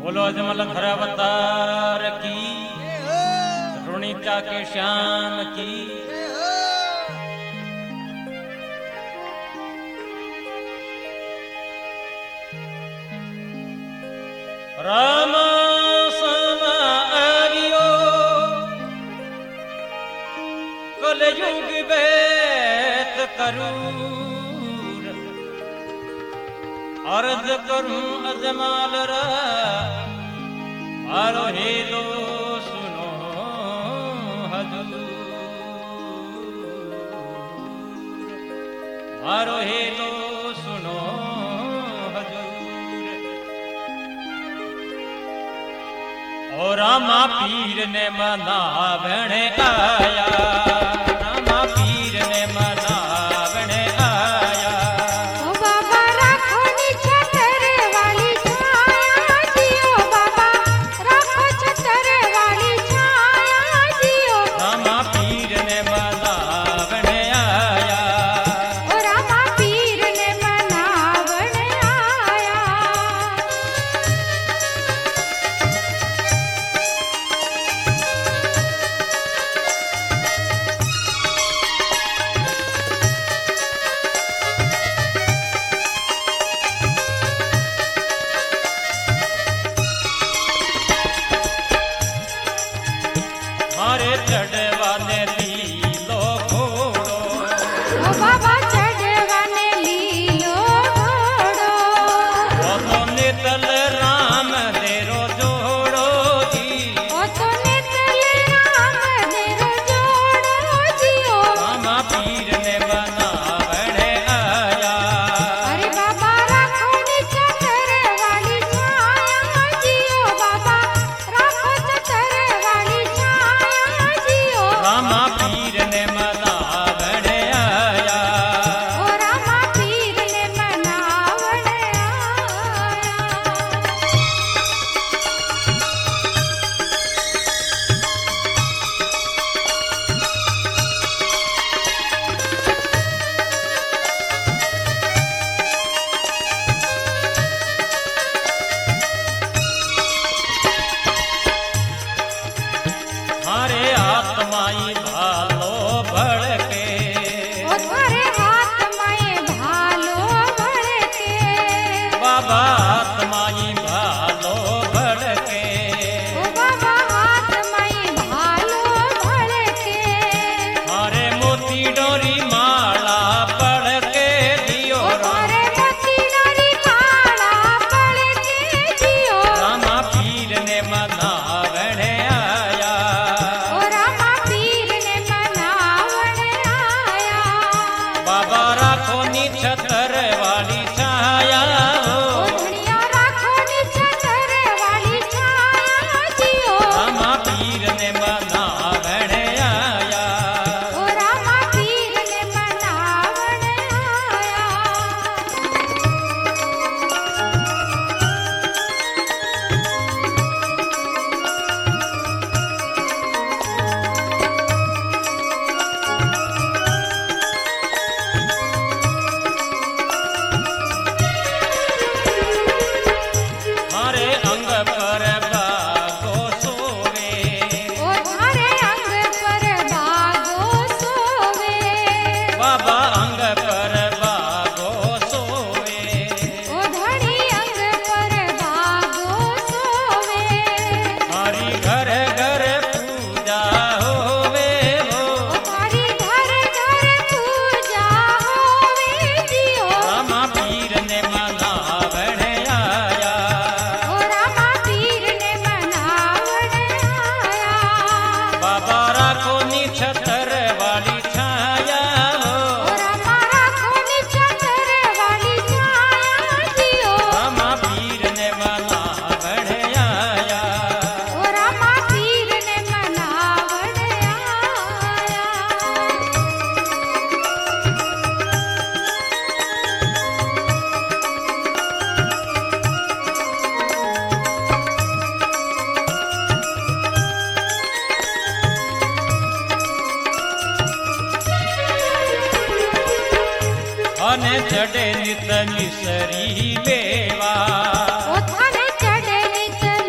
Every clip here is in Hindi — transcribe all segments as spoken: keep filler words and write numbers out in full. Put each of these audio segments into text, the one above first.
बोलो अजमल घर अवतार की, रुणिता के श्याम की। राम समा आवियो कलयुग बैत करूर, अर्ज करूं अजमाल रा आरो हेलो सुनो हजूर, आरो हेलो सुनो हजूर। और रामा पीर ने मना बने आया, रामा पीर ने मना बने आया। ओ बाबा राखो छतर वाली छाया जियो, बाबा राखो छतर वाली छाया जियो। रामा पीर ने मना बने आया, ओ रामा पीर ने मना बने आया। मारे चढ़वाने लीलो घोड़ो, ओ बाबा चढ़वाने लीलो घोड़ो। ओ तो नितल राम देरो जोड़ो जी। ओ तो नितल राम देरो जोड़ो जियो। रामा पीर ने मना बने आया, अरे बाबा राखो छतर वाली छाया जियो, बाबा राखो छतर वाली छाया जियो। रामा पीर ने मना बने आया। ओ रामा पीर ने मना बने आया। मारे आत्माई भालो भड़के, ओ थारे हाथ में भालो भड़के। बाबा आत्माई भालो भड़के। ओ बाबा हाथ में भालो भड़के। मारे मोती डोरी माला पड़के दियो। ओ थारे मोती डोरी माला पड़के जियो। रामा पीर ने मना बने आया, ओ रामा पीर ने मना बने आया। बाबा राखो नी छतर वाली छाया ओ हो। धनिया राखो छतर वाली छाया जियो। रामा पीर ने मना बने आया, ओ रामा पीर ने मना बने आया। मारे अंग पर बागो सोवे, ओ थारे अंग पर बागो सोवे। बाबा अंग पर बागो सोवे। ओ धनी अंग पर बागो सोवे। हमारी घर घर पूजा होवे हो। ओ थारी घर घर पूजा होवे जियो। रामा पीर ने मना बने आया, ओ रामा पीर ने मना बने आया। बाबा राखो नी छतर वाली छाया हो। ओ रामा राखो छतर वाली छाया जियो। रामा पीर ने मना बने आया, ओ रामा पीर ने मना बने आया। અને ચડે નિત નિસરી લેવા, ओ थारे चढ़े नित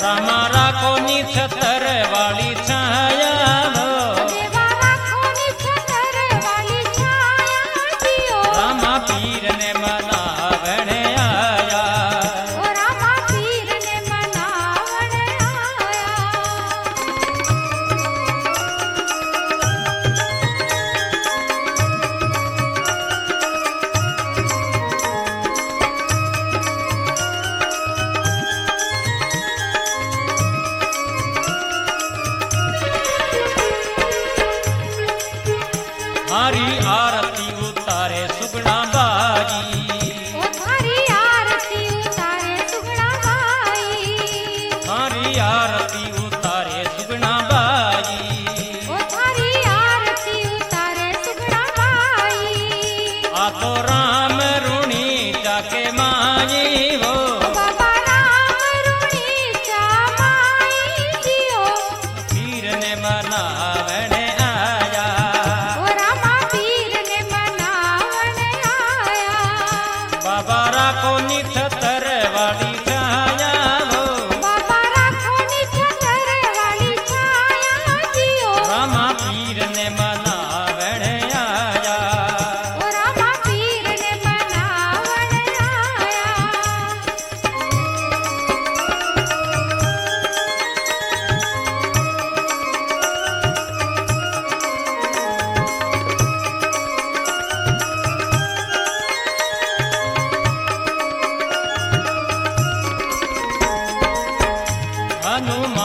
रामा राखो नी छतर वाली छाया वो देवा राखो नी छतर वाली छाया जियो रामा पीर ने मनावण आया ओ रामा पीर ने मनावण आया हरी आरती उतारे सुगना बाजी ओ थारी आरती उतारे सुगना बाई हरी आरती उतारे सुगना बाजी ओ थारी आरती उतारे सुगना बाई आ तो राम ऋणी जाके माजी वो बाबा राम रूणी चा माई जियो पीर ने मनावण आया ओ रामा पीर ने मनावण आया बाबा राखो नी छतर वाली छाया वो बाबा राखो नी छतर वाली छाया जियो रामा पीर ने मनावण आया ओ रामा पीर ने मनावण आया हनुमान